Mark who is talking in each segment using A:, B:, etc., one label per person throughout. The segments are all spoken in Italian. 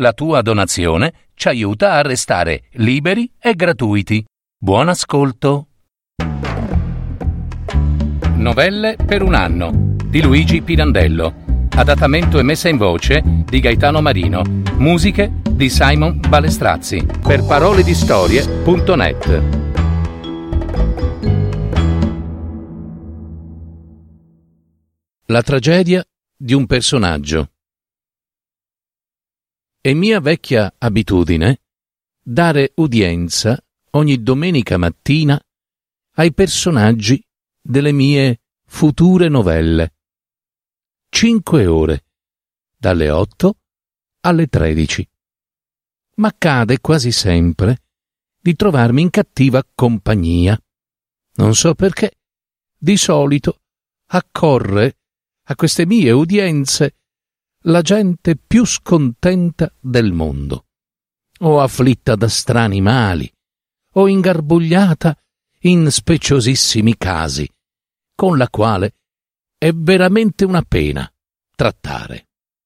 A: La tua donazione ci aiuta a restare liberi e gratuiti. Buon ascolto. Novelle per un anno di Luigi Pirandello. Adattamento e messa in voce di Gaetano Marino. Musiche di Simon Balestrazzi. Per paroledistorie.net. La tragedia di un personaggio. È mia vecchia abitudine dare udienza ogni domenica mattina ai personaggi delle mie future novelle. 5 ore, dalle 8 alle 13. Ma accade quasi sempre di trovarmi in cattiva compagnia. Non so perché, di solito accorre a queste mie udienze la gente più scontenta del mondo, o afflitta da strani mali, o ingarbugliata in speciosissimi casi, con la quale è veramente una pena trattare.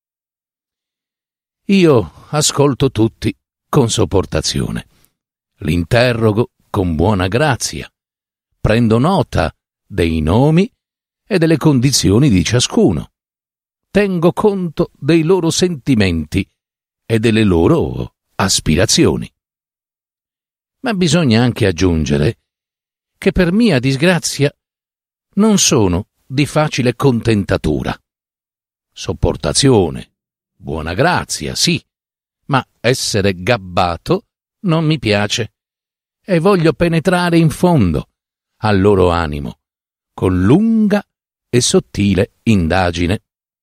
A: Io ascolto tutti con sopportazione, li interrogo con buona grazia, prendo nota dei nomi e delle condizioni di ciascuno. Tengo conto dei loro sentimenti e delle loro aspirazioni. Ma bisogna anche aggiungere che per mia disgrazia non sono di facile contentatura. Sopportazione, buona grazia, sì, ma essere gabbato non mi piace e voglio penetrare in fondo al loro animo con lunga e sottile indagine.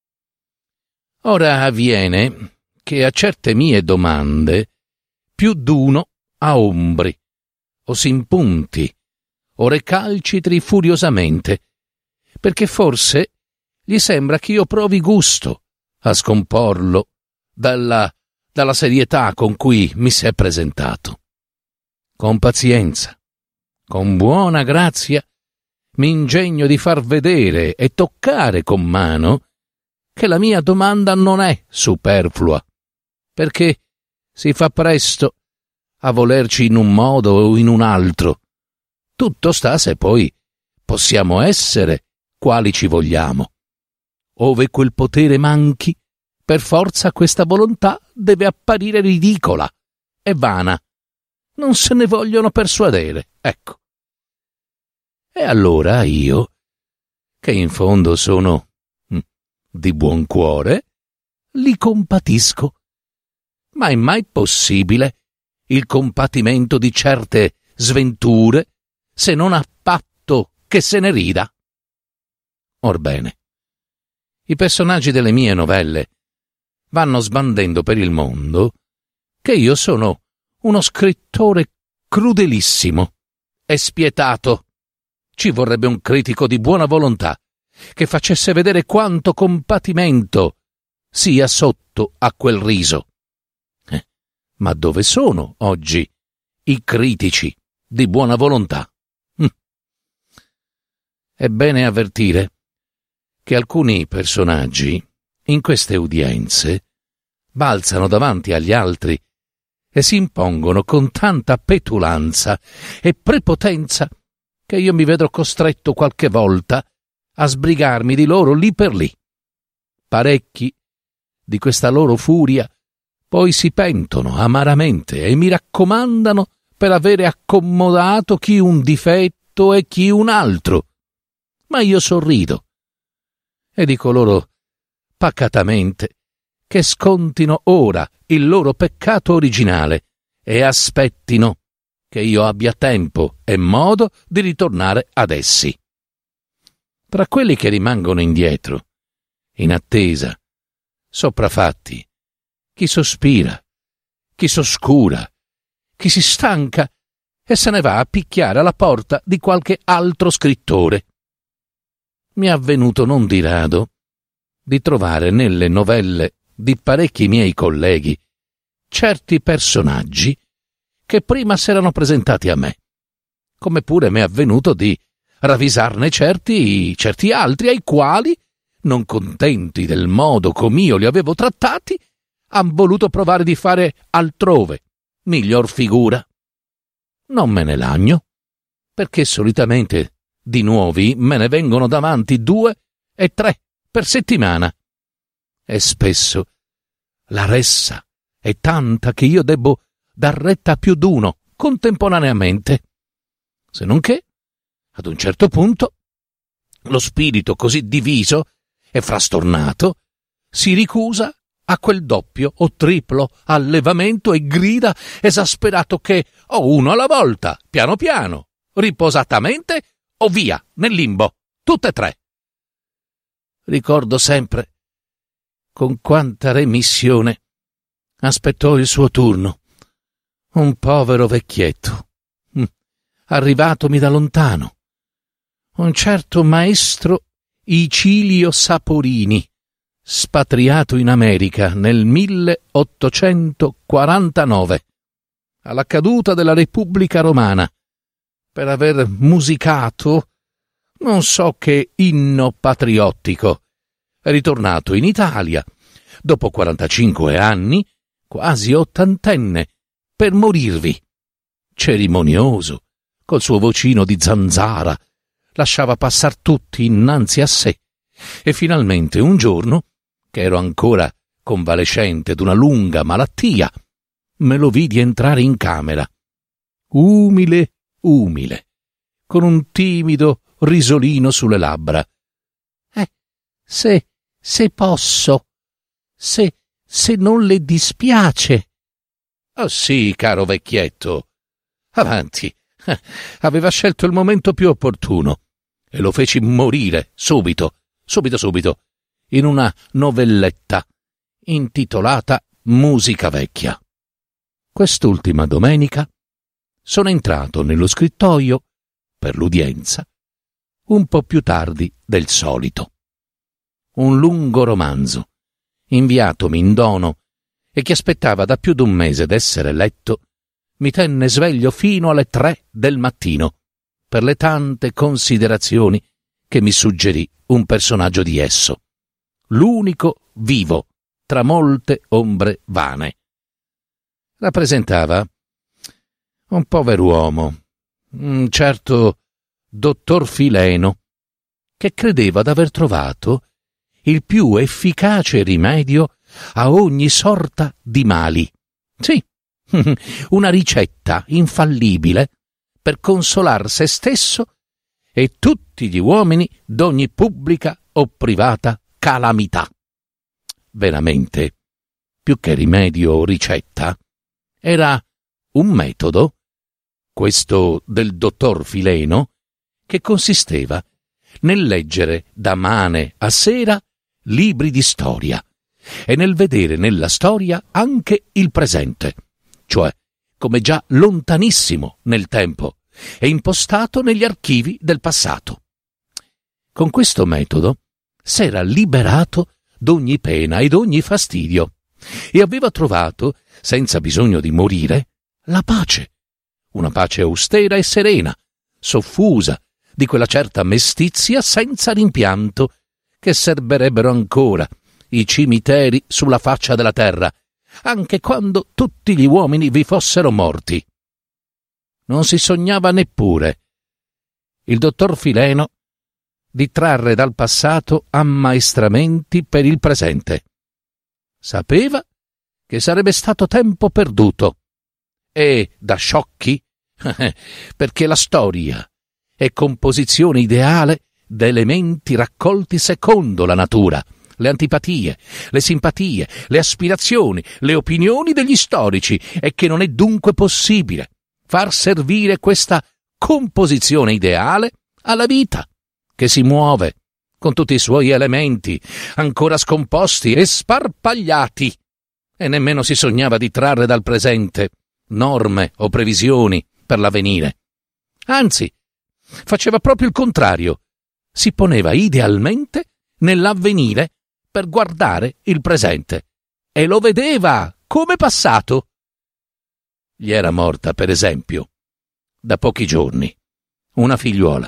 A: Ora avviene che a certe mie domande più d'uno ha ombri, o s'impunti, o recalcitri furiosamente, perché forse gli sembra che io provi gusto a scomporlo dalla serietà con cui mi si è presentato. Con pazienza, con buona grazia, mi ingegno di far vedere e toccare con mano che la mia domanda non è superflua, perché si fa presto a volerci in un modo o in un altro. Tutto sta se poi possiamo essere quali ci vogliamo. Ove quel potere manchi, per forza questa volontà deve apparire ridicola e vana. Non se ne vogliono persuadere, ecco. E allora io, che in fondo sono di buon cuore, li compatisco. Ma è mai possibile il compatimento di certe sventure se non a patto che se ne rida? Orbene, i personaggi delle mie novelle vanno sbandendo per il mondo che io sono uno scrittore crudelissimo e spietato. Ci vorrebbe un critico di buona volontà che facesse vedere quanto compatimento sia sotto a quel riso. Ma dove sono oggi i critici di buona volontà? È bene avvertire che alcuni personaggi in queste udienze balzano davanti agli altri e si impongono con tanta petulanza e prepotenza che io mi vedo costretto qualche volta a sbrigarmi di loro lì per lì. Parecchi di questa loro furia poi si pentono amaramente e mi raccomandano per avere accomodato chi un difetto e chi un altro. Ma io sorrido e dico loro pacatamente che scontino ora il loro peccato originale e aspettino che io abbia tempo e modo di ritornare ad essi. Tra quelli che rimangono indietro, in attesa, sopraffatti, chi sospira, chi s'oscura, chi si stanca e se ne va a picchiare alla porta di qualche altro scrittore. Mi è avvenuto non di rado di trovare nelle novelle di parecchi miei colleghi certi personaggi che prima s'erano presentati a me, come pure mi è avvenuto di ravvisarne certi altri ai quali, non contenti del modo com'io li avevo trattati, han voluto provare di fare altrove miglior figura. Non me ne lagno, perché solitamente di nuovi me ne vengono davanti 2 e 3 per settimana. E spesso la ressa è tanta che io debbo dar retta a più d'1 contemporaneamente. Se non che, ad un certo punto, lo spirito così diviso e frastornato si ricusa a quel doppio o triplo allevamento e grida esasperato che o uno alla volta, piano piano, riposatamente o via, nel limbo, tutte e 3. Ricordo sempre con quanta remissione aspettò il suo turno un povero vecchietto, arrivatomi da lontano, un certo maestro Icilio Saporini, spatriato in America nel 1849, alla caduta della Repubblica Romana, per aver musicato non so che inno patriottico. È ritornato in Italia, dopo 45 anni, quasi ottantenne, per morirvi. Cerimonioso, col suo vocino di zanzara, lasciava passar tutti innanzi a sé, e finalmente un giorno, che ero ancora convalescente d'una lunga malattia, me lo vidi entrare in camera, umile, con un timido risolino sulle labbra. Se posso, se non le dispiace. Oh sì, caro vecchietto, avanti. Aveva scelto il momento più opportuno e lo feci morire subito, in una novelletta intitolata Musica vecchia. Quest'ultima domenica sono entrato nello scrittoio per l'udienza un po' più tardi del solito. Un lungo romanzo, inviatomi in dono e che aspettava da più d'1 mese d'essere letto, mi tenne sveglio fino alle 3 del mattino per le tante considerazioni che mi suggerì un personaggio di esso, l'unico vivo tra molte ombre vane. Rappresentava un pover'uomo, un certo dottor Fileno, che credeva d'aver trovato il più efficace rimedio a ogni sorta di mali. Sì, una ricetta infallibile per consolar se stesso e tutti gli uomini d'ogni pubblica o privata calamità. Veramente, più che rimedio o ricetta, era un metodo, questo del dottor Fileno, che consisteva nel leggere da mane a sera libri di storia e nel vedere nella storia anche il presente, cioè come già lontanissimo nel tempo e impostato negli archivi del passato. Con questo metodo s'era liberato d'ogni pena e d'ogni fastidio e aveva trovato, senza bisogno di morire, la pace, una pace austera e serena, soffusa di quella certa mestizia senza rimpianto che serberebbero ancora i cimiteri sulla faccia della terra, anche quando tutti gli uomini vi fossero morti. Non si sognava neppure il dottor Fileno di trarre dal passato ammaestramenti per il presente. Sapeva che sarebbe stato tempo perduto e da sciocchi, perché la storia è composizione ideale d'elementi raccolti secondo la natura, le antipatie, le simpatie, le aspirazioni, le opinioni degli storici, e che non è dunque possibile far servire questa composizione ideale alla vita, che si muove con tutti i suoi elementi, ancora scomposti e sparpagliati, e nemmeno si sognava di trarre dal presente norme o previsioni per l'avvenire. Anzi, faceva proprio il contrario, si poneva idealmente nell'avvenire per guardare il presente, e lo vedeva come passato. Gli era morta, per esempio, da pochi giorni, una figliuola.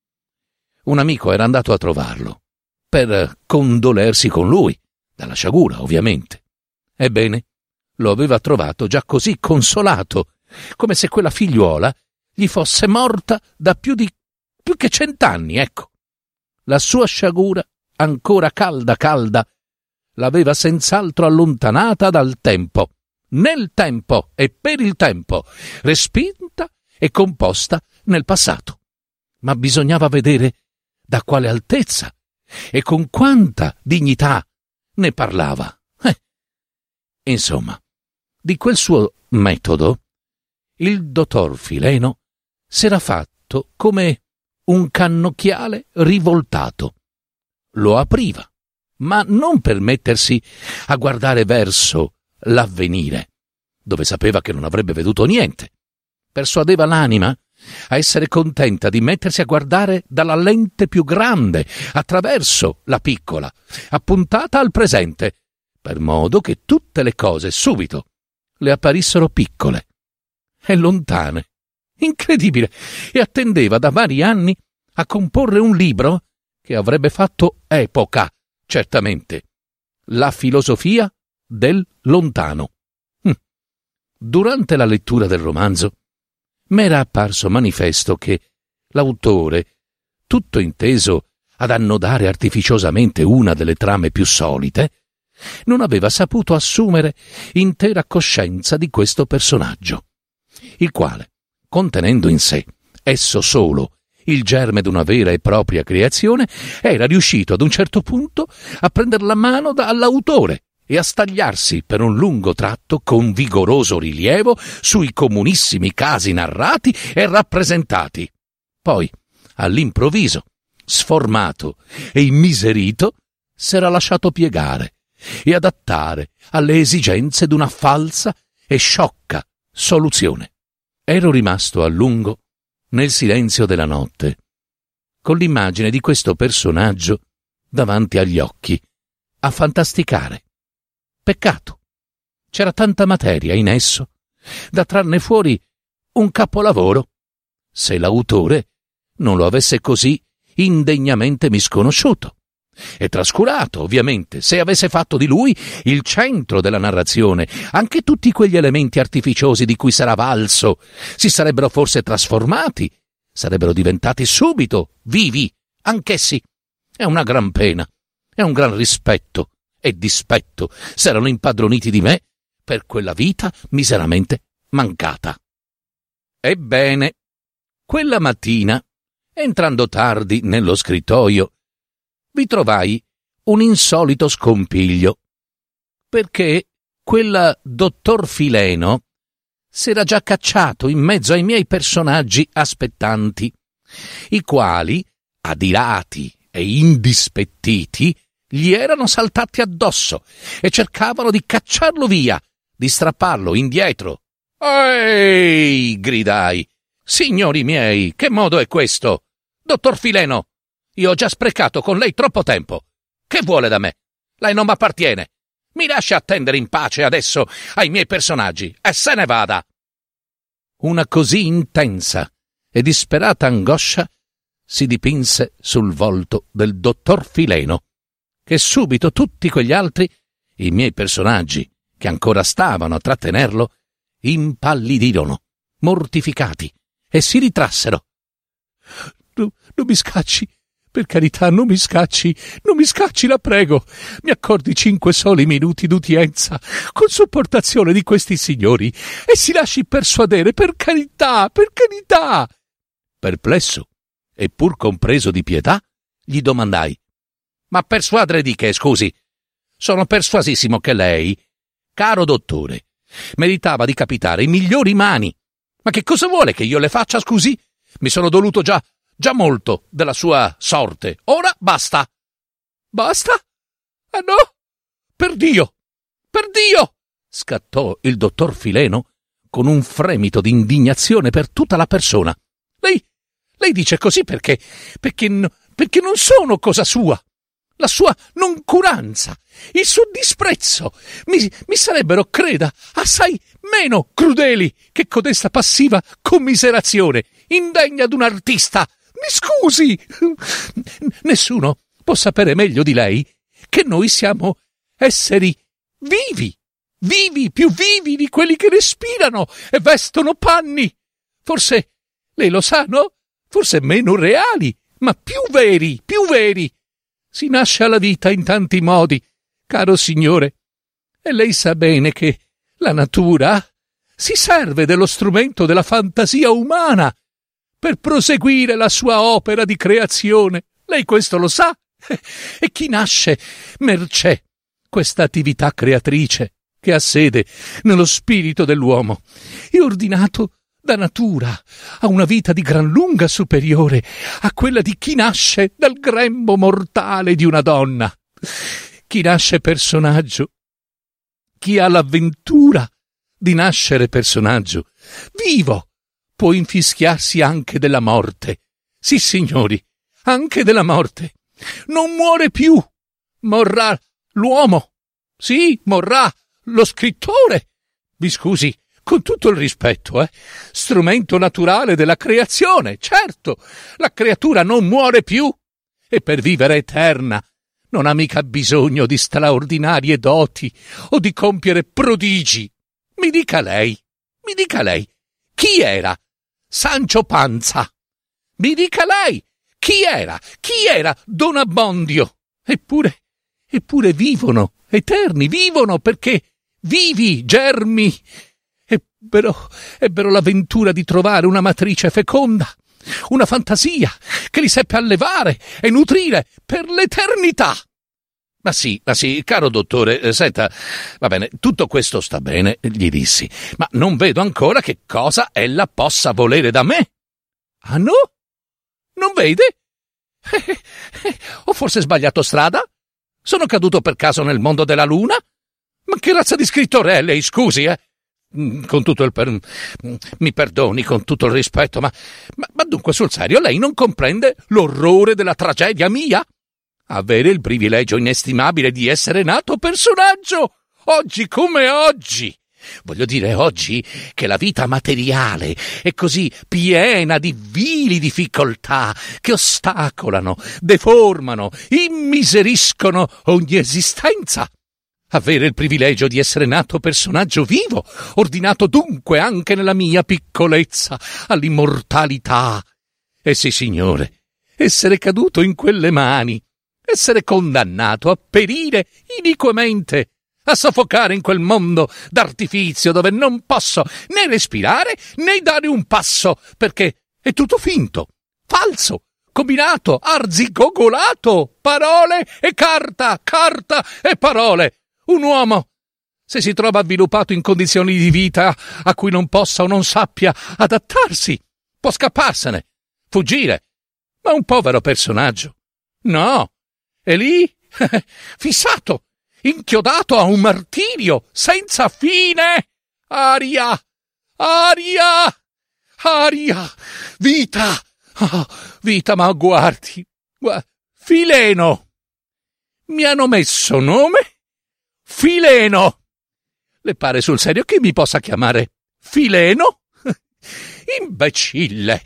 A: Un amico era andato a trovarlo per condolersi con lui, dalla sciagura ovviamente, Ebbene, lo aveva trovato già così consolato, come se quella figliuola gli fosse morta da più che 100 anni, ecco. La sua sciagura, ancora calda, l'aveva senz'altro allontanata dal tempo, nel tempo e per il tempo, respinta e composta nel passato. Ma bisognava vedere da quale altezza e con quanta dignità ne parlava. Insomma, di quel suo metodo il dottor Fileno s'era fatto come un cannocchiale rivoltato. Lo apriva, ma non per mettersi a guardare verso l'avvenire, dove sapeva che non avrebbe veduto niente. Persuadeva l'anima a essere contenta di mettersi a guardare dalla lente più grande, attraverso la piccola, appuntata al presente, per modo che tutte le cose subito le apparissero piccole e lontane. Incredibile! E attendeva da vari anni a comporre un libro che avrebbe fatto epoca, certamente. La filosofia del lontano. Durante la lettura del romanzo m'era apparso manifesto che l'autore, tutto inteso ad annodare artificiosamente una delle trame più solite, non aveva saputo assumere intera coscienza di questo personaggio, il quale, contenendo in sé esso solo il germe d'una vera e propria creazione, era riuscito ad un certo punto a prender la mano all'autore e a stagliarsi per un lungo tratto con vigoroso rilievo sui comunissimi casi narrati e rappresentati. Poi, all'improvviso, sformato e immiserito, s'era lasciato piegare e adattare alle esigenze d'una falsa e sciocca soluzione. Ero rimasto a lungo nel silenzio della notte, con l'immagine di questo personaggio davanti agli occhi, a fantasticare. Peccato. C'era tanta materia in esso da trarne fuori un capolavoro, se l'autore non lo avesse così indegnamente misconosciuto e trascurato, ovviamente, se avesse fatto di lui il centro della narrazione. Anche tutti quegli elementi artificiosi di cui s'era valso si sarebbero forse trasformati, sarebbero diventati subito vivi, anch'essi. È una gran pena, è un gran rispetto e dispetto s'erano impadroniti di me per quella vita miseramente mancata. Ebbene, quella mattina, entrando tardi nello scrittoio, vi trovai un insolito scompiglio, perché quel dottor Fileno s'era già cacciato in mezzo ai miei personaggi aspettanti, i quali, adirati e indispettiti, gli erano saltati addosso e cercavano di cacciarlo via, di strapparlo indietro. «Ehi!» gridai. «Signori miei, che modo è questo? Dottor Fileno, io ho già sprecato con lei troppo tempo. Che vuole da me? Lei non m'appartiene. Mi lasci attendere in pace adesso ai miei personaggi e se ne vada!» Una così intensa e disperata angoscia si dipinse sul volto del dottor Fileno, che subito tutti quegli altri, i miei personaggi, che ancora stavano a trattenerlo, impallidirono, mortificati, e si ritrassero. Non mi scacci, per carità, non mi scacci, la prego. Mi accordi 5 soli minuti d'udienza, con sopportazione di questi signori, e si lasci persuadere, per carità. Perplesso, e pur compreso di pietà, gli domandai: «Ma persuadere di che, scusi? Sono persuasissimo che lei, caro dottore, meritava di capitare in migliori mani. Ma che cosa vuole che io le faccia, scusi? Mi sono doluto già molto della sua sorte. Ora basta!» «Basta? No! Per Dio! Scattò il dottor Fileno con un fremito di indignazione per tutta la persona. Lei dice così perché non sono cosa sua. La sua noncuranza, il suo disprezzo mi sarebbero, creda, assai meno crudeli che codesta passiva commiserazione, indegna d'un artista. Mi scusi! Nessuno può sapere meglio di lei che noi siamo esseri vivi, più vivi di quelli che respirano e vestono panni. Forse, lei lo sa, no? Forse meno reali, ma più veri. Si nasce alla vita in tanti modi, caro signore, e lei sa bene che la natura si serve dello strumento della fantasia umana per proseguire la sua opera di creazione. Lei questo lo sa? E chi nasce mercé questa attività creatrice che ha sede nello spirito dell'uomo è ordinato da natura a una vita di gran lunga superiore a quella di chi nasce dal grembo mortale di una donna. Chi nasce personaggio, chi ha l'avventura di nascere personaggio, vivo, può infischiarsi anche della morte. Sì, signori, anche della morte. Non muore più. Morrà l'uomo. Sì, morrà lo scrittore. Mi scusi, con tutto il rispetto, strumento naturale della creazione, certo. La creatura non muore più e per vivere eterna non ha mica bisogno di straordinarie doti o di compiere prodigi. Mi dica lei, chi era Sancho Panza? Mi dica lei, chi era Don Abbondio? Eppure vivono, eterni, vivono perché vivi, germi. Ebbero l'avventura di trovare una matrice feconda, una fantasia che li seppe allevare e nutrire per l'eternità. Ma sì, caro dottore, senta, va bene, tutto questo sta bene, gli dissi, ma non vedo ancora che cosa ella possa volere da me. Ah no? Non vede? Ho forse sbagliato strada? Sono caduto per caso nel mondo della luna? Ma che razza di scrittore è lei, scusi, Con tutto mi perdoni, con tutto il rispetto, ma dunque sul serio lei non comprende l'orrore della tragedia mia? Avere il privilegio inestimabile di essere nato personaggio, oggi come oggi. Voglio dire oggi che la vita materiale è così piena di vili difficoltà che ostacolano, deformano, immiseriscono ogni esistenza. Avere il privilegio di essere nato personaggio vivo, ordinato dunque anche nella mia piccolezza all'immortalità. E sì, signore, essere caduto in quelle mani, essere condannato a perire iniquamente, a soffocare in quel mondo d'artifizio dove non posso né respirare né dare un passo, perché è tutto finto, falso, combinato, arzigogolato, parole e carta e parole. Un uomo, se si trova avviluppato in condizioni di vita a cui non possa o non sappia adattarsi, può scapparsene, fuggire, ma un povero personaggio, no, è lì, fissato, inchiodato a un martirio senza fine. Aria, vita, vita, ma guardi, Fileno, mi hanno messo nome Fileno. Le pare sul serio che mi possa chiamare Fileno? Imbecille!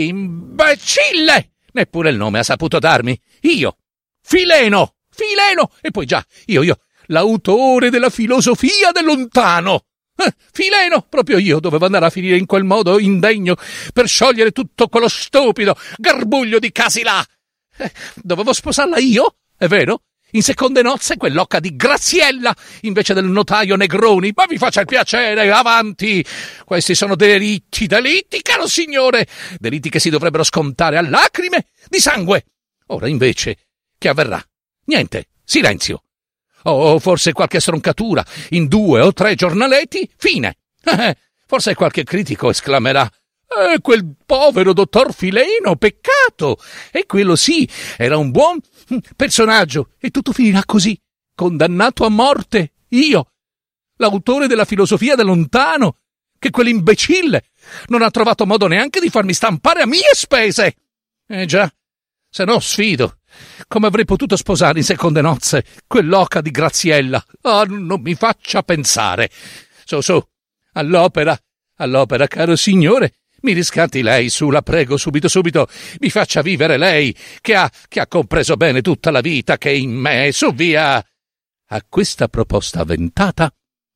A: Neppure il nome ha saputo darmi. Io, Fileno! E poi già, io, l'autore della filosofia del lontano. Fileno, proprio io dovevo andare a finire in quel modo indegno per sciogliere tutto quello stupido garbuglio di casi là. Dovevo sposarla io, è vero? In seconde nozze quell'occa di Graziella invece del notaio Negroni. Ma vi faccia il piacere, avanti! Questi sono delitti, caro signore! Delitti che si dovrebbero scontare a lacrime di sangue. Ora invece, che avverrà? Niente, silenzio. O forse qualche stroncatura in 2 o 3 giornaletti, fine. Forse qualche critico esclamerà: quel povero dottor Fileno, peccato! E quello sì, era un buon personaggio, e tutto finirà così, condannato a morte, io, l'autore della filosofia del lontano, che quell'imbecille non ha trovato modo neanche di farmi stampare a mie spese. Già, se no sfido, come avrei potuto sposare in seconde nozze quell'oca di Graziella? Non mi faccia pensare. Su, all'opera, caro signore. Mi riscatti lei, su, la prego, subito, mi faccia vivere lei, che ha compreso bene tutta la vita che è in me, su, via. A questa proposta avventata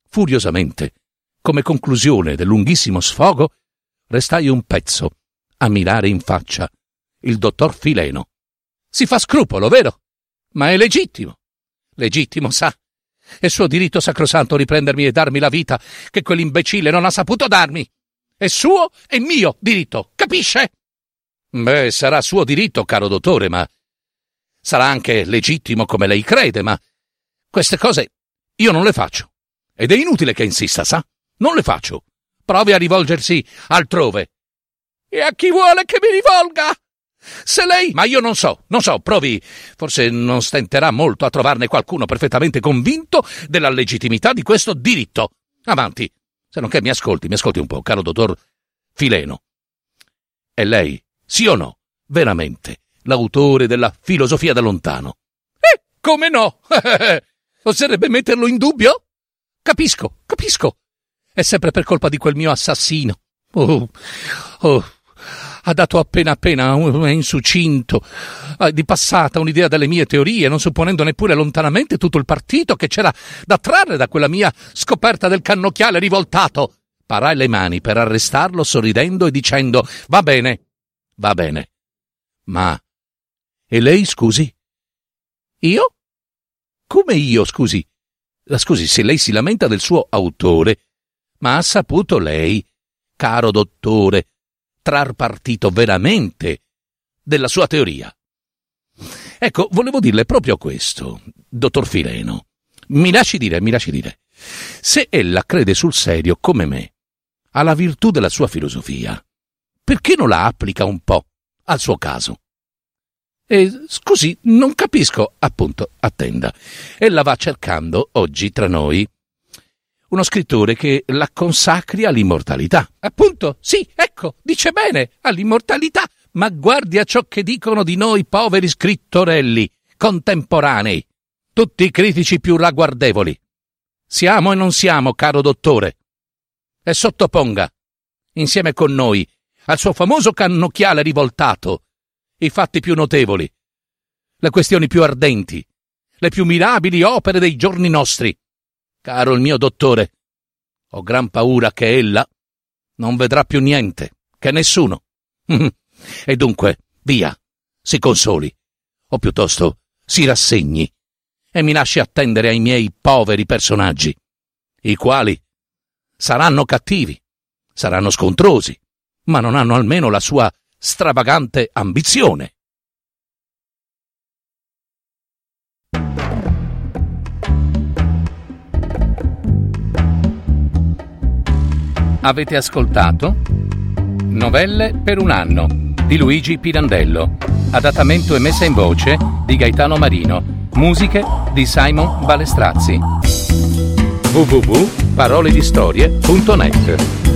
A: Furiosamente, come conclusione del lunghissimo sfogo, restai un pezzo a mirare in faccia il dottor Fileno. Si fa scrupolo, vero? Ma è legittimo. Legittimo, sa. È suo diritto sacrosanto riprendermi e darmi la vita che quell'imbecille non ha saputo darmi. È suo e mio diritto, capisce? Beh, sarà suo diritto, caro dottore, ma sarà anche legittimo come lei crede, ma queste cose io non le faccio. Ed è inutile che insista, sa? Non le faccio. Provi a rivolgersi altrove. E a chi vuole che mi rivolga? Se lei... Ma io non so, provi. Forse non stenterà molto a trovarne qualcuno perfettamente convinto della legittimità di questo diritto. Avanti. Se non che mi ascolti un po', caro dottor Fileno. È lei, sì o no, veramente, l'autore della filosofia da lontano? Come no? Oserebbe metterlo in dubbio? Capisco. È sempre per colpa di quel mio assassino. Ha dato appena in succinto, di passata, un'idea delle mie teorie, non supponendo neppure lontanamente tutto il partito che c'era da trarre da quella mia scoperta del cannocchiale rivoltato. Parai le mani per arrestarlo sorridendo e dicendo: va bene. Ma... E lei, scusi? Io? Come io, scusi? Scusi, se lei si lamenta del suo autore, ma ha saputo lei, caro dottore, trar partito veramente della sua teoria? Ecco, volevo dirle proprio questo, dottor Fileno. Mi lasci dire. Se ella crede sul serio, come me, alla virtù della sua filosofia, perché non la applica un po' al suo caso? Scusi, non capisco, appunto, attenda. Ella va cercando, oggi, tra noi, uno scrittore che la consacri all'immortalità. Appunto, sì, ecco, dice bene, all'immortalità. Ma guardi a ciò che dicono di noi poveri scrittorelli, contemporanei, tutti i critici più ragguardevoli. Siamo e non siamo, caro dottore. E sottoponga, insieme con noi, al suo famoso cannocchiale rivoltato, i fatti più notevoli, le questioni più ardenti, le più mirabili opere dei giorni nostri. Caro il mio dottore, ho gran paura che ella non vedrà più niente, che nessuno. E dunque, via, si consoli, o piuttosto si rassegni e mi lasci attendere ai miei poveri personaggi, i quali saranno cattivi, saranno scontrosi, ma non hanno almeno la sua stravagante ambizione.
B: Avete ascoltato Novelle per un anno di Luigi Pirandello, adattamento e messa in voce di Gaetano Marino, musiche di Simon Balestrazzi. www.paroledistorie.net